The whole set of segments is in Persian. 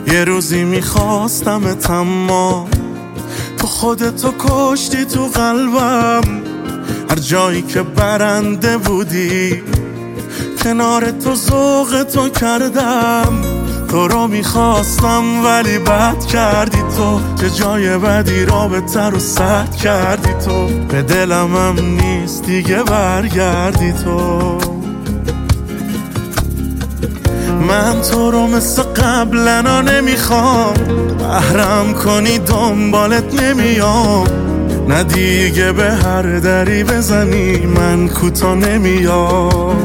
یه روزی میخواستمت اما تو خودتو کشتی تو قلبم. هر جایی که برنده بودی کنار تو ذوق تو کردم. تو رو میخواستم ولی بد کردی تو، که جای بدی رابطه رو سد کردی تو. به دلم هم نیست دیگه برگردی تو. من تو رو مثل قبلنا نمیخوام، بهرم کنی دنبالت نمیام. نه دیگه به هر دری بزنی من کوتا نمیام.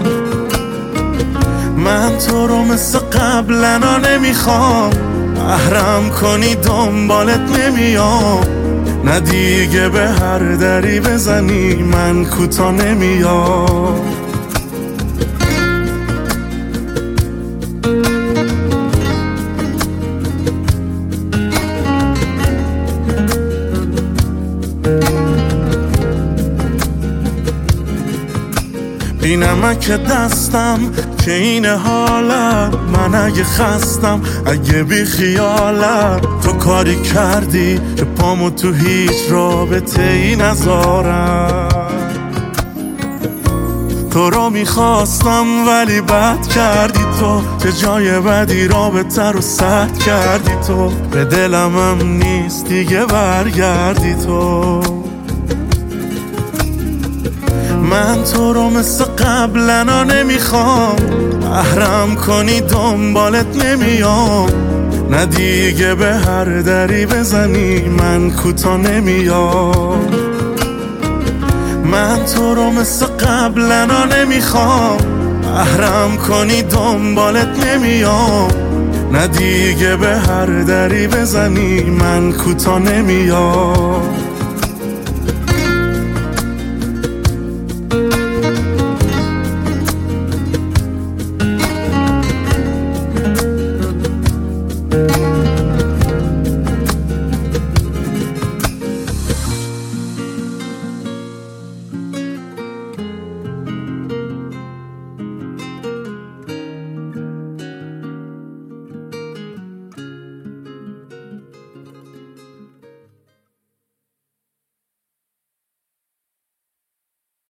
من تو رو مثل قبلنا نمیخوام، بهرم کنی دنبالت نمیام. نه دیگه به هر دری بزنی من کوتا نمیام. بی نمک دستم که این حالم، من اگه خستم اگه بی خیالم. تو کاری کردی که پامو تو هیچ رابطه ای نذارم. تو رو میخواستم ولی بد کردی تو، که جای بدی رابطه رو سد کردی تو. به دلم هم نیست دیگه برگردی تو. من تو رو مثل قبلنا نمیخوام، بهرم کنی دنبالت نمیام. نه دیگه به هر دری بزنی من کوتا نمیام. من تو رو مثل قبلنا نمیخوام، بهرم کنی دنبالت نمیام. نه دیگه به هر دری بزنی من کوتا نمیام.